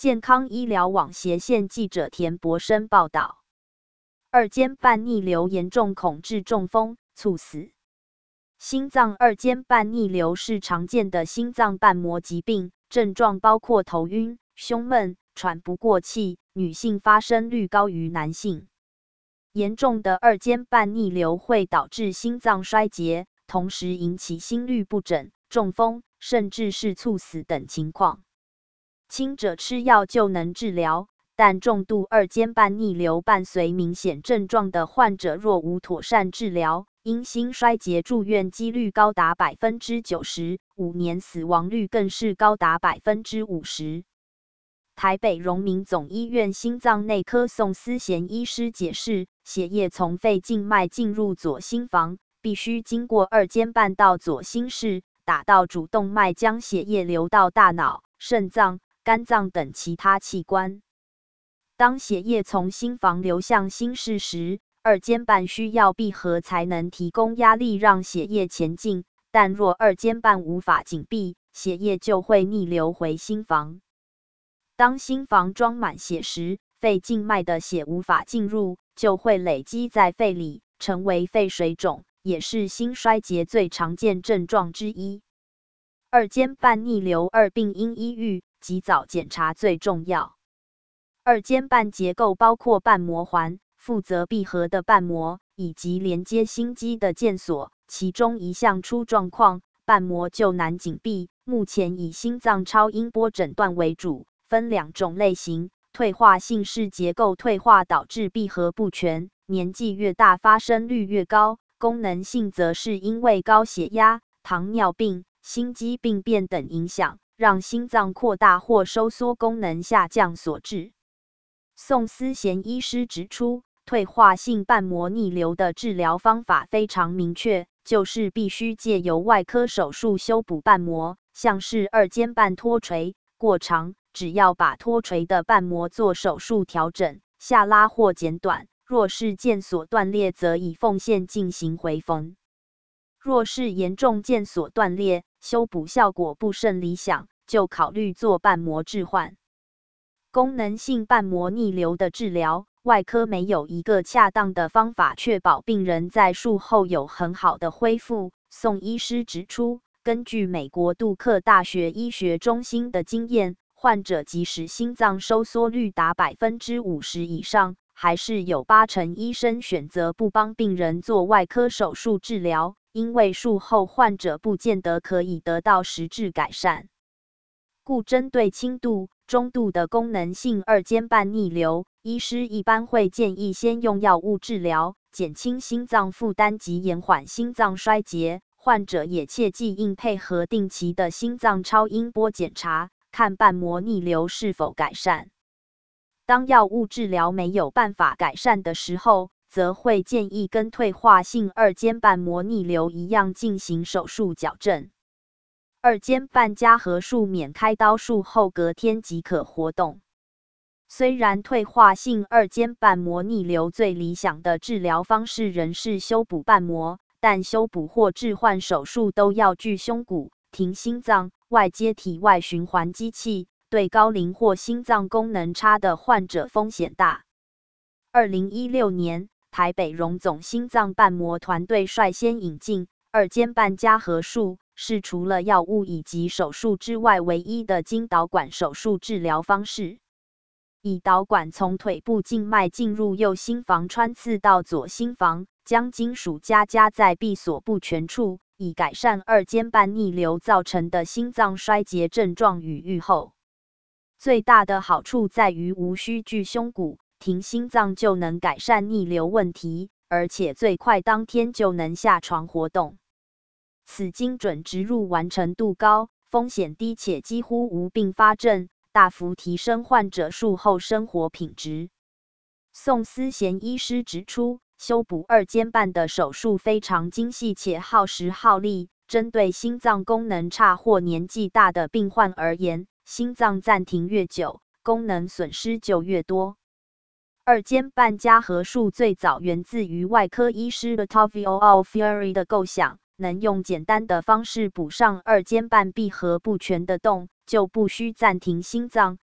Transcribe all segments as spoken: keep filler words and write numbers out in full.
健康医疗网斜线记者田博生报道。二尖瓣逆流严重恐致中风、猝死。心脏二尖瓣逆流是常见的心脏瓣膜疾病，症状包括头晕、胸闷、喘不过气，女性发生率高于男性。严重的二尖瓣逆流会导致心脏衰竭，同时引起心律不整、中风，甚至是猝死等情况。轻者吃药就能治疗，但重度二尖瓣逆流伴随明显症状的患者若无妥善治疗，因心衰竭住院几率高达 百分之九十， 五年死亡率更是高达 百分之五十。台北荣民总医院心脏内科宋思贤医师解释，血液从肺静脉进入左心房，必须经过二尖瓣到左心室，打到主动脉，将血液流到大脑、肾脏、肝脏等其他器官。当血液从心房流向心室时，二尖瓣需要闭合才能提供压力让血液前进，但若二尖瓣无法紧闭，血液就会逆流回心房。当心房装满血时，肺静脉的血无法进入，就会累积在肺里，成为肺水肿，也是心衰竭最常见症状之一。二尖瓣逆流二病应医愈，及早检查最重要。二尖瓣结构包括瓣膜环、负责闭合的瓣膜，以及连接心肌的腱索，其中一项出状况，瓣膜就难紧闭。目前以心脏超音波诊断为主，分两种类型，退化性是结构退化导致闭合不全，年纪越大发生率越高；功能性则是因为高血压、糖尿病、心肌病变等影响，让心脏扩大或收缩功能下降所致。宋思贤医师指出，退化性瓣膜逆流的治疗方法非常明确，就是必须借由外科手术修补瓣膜，像是二尖瓣脱垂过长，只要把脱垂的瓣膜做手术调整、下拉或剪短；若是腱索断裂，则以缝线进行回缝。若是严重腱索断裂，修补效果不甚理想，就考虑做瓣膜置换。功能性瓣膜逆流的治疗，外科没有一个恰当的方法确保病人在术后有很好的恢复。宋医师指出，根据美国杜克大学医学中心的经验，患者即使心脏收缩率达 百分之五十 以上，还是有八成医生选择不帮病人做外科手术治疗，因为术后患者不见得可以得到实质改善。故针对轻度、中度的功能性二尖瓣逆流，医师一般会建议先用药物治疗，减轻心脏负担及延缓心脏衰竭。患者也切忌应配合定期的心脏超音波检查，看瓣膜逆流是否改善。当药物治疗没有办法改善的时候，则会建议跟退化性二尖瓣膜逆流一样进行手术矫正。二尖瓣加合术免开刀术后隔天即可活动。虽然退化性二尖瓣膜逆流最理想的治疗方式仍是修补瓣膜，但修补或置换手术都要锯胸骨、停心脏、外接体外循环机器，对高龄或心脏功能差的患者风险大。二零一六年，台北荣总心脏瓣膜团队率先引进二尖瓣加合术，是除了药物以及手术之外唯一的经导管手术治疗方式。以导管从腿部静脉进入右心房，穿刺到左心房，将金属夹夹在闭锁不全处，以改善二尖瓣逆流造成的心脏衰竭症状与预后。最大的好处在于无需锯胸骨、停心脏就能改善逆流问题，而且最快当天就能下床活动。此精准植入完成度高，风险低且几乎无并发症，大幅提升患者术后生活品质。宋思贤医师指出，修补二尖瓣的手术非常精细且耗时耗力，针对心脏功能差或年纪大的病患而言，心脏暂停越久，功能损失就越多。二尖瓣加合术最早源自于外科医师 Ottavio Alfieri 的构想，能用简单的方式补上二尖瓣闭合不全的洞，就不需暂停心脏，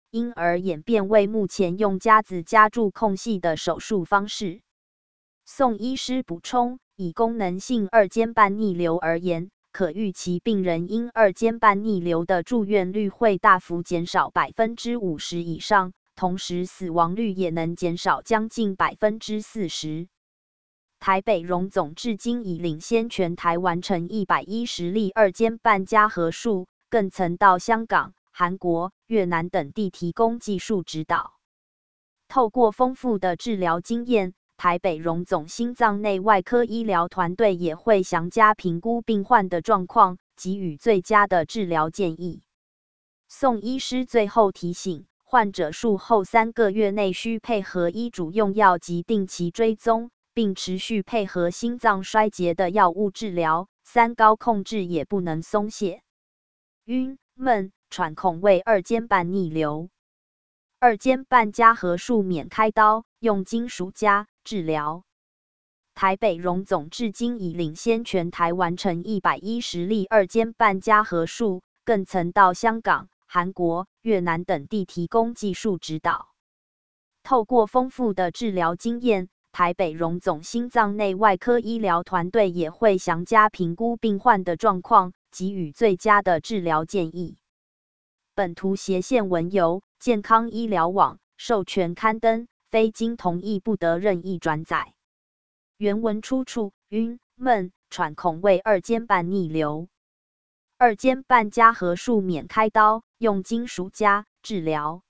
因而演变为目前用夹子夹住空隙的手术方式。宋医师补充，以功能性二尖瓣逆流而言，可预期病人因二尖瓣逆流的住院率会大幅减少百分之五十以上，同时死亡率也能减少将近百分之四十。台北荣总至今已领先全台完成一百一十例二尖瓣加合术，更曾到香港、韩国、越南等地提供技术指导。透过丰富的治疗经验，台北荣总心脏内外科医疗团队也会详加评估病患的状况，给予最佳的治疗建议。宋医师最后提醒，患者术后三个月内需配合医嘱用药及定期追踪，并持续配合心脏衰竭的药物治疗，三高控制也不能松懈。晕、闷、喘恐为二尖瓣逆流。二尖瓣加合术免开刀，用金属夹治疗。台北荣总至今已领先全台完成一百一十例二尖瓣加合术，更曾到香港、韩国、越南等地提供技术指导。透过丰富的治疗经验，台北荣总心脏内外科医疗团队也会详加评估病患的状况，给予最佳的治疗建议。本图斜线文由健康医疗网授权刊登，非经同意不得任意转载。原文出处：晕、闷、喘恐为二尖瓣逆流。二尖瓣加合术免开刀，用金属夹治疗。